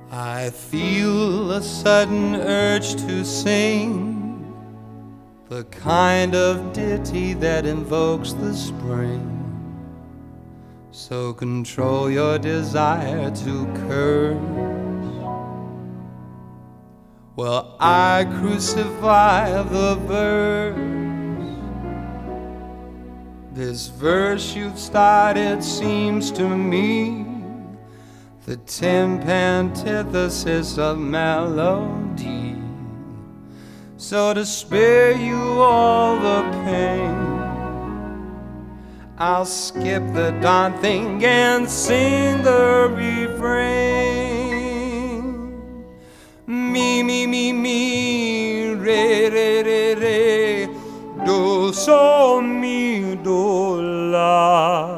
I feel a sudden urge to sing the kind of ditty that invokes the spring. So control your desire to curse. Well, I crucify the verse. This verse you've started seems to me the temp antithesis of melody. So to spare you all the pain, I'll skip the darn thing and sing the refrain. Mi, mi, mi, mi, re, re, re, re, do, so, mi, do, la.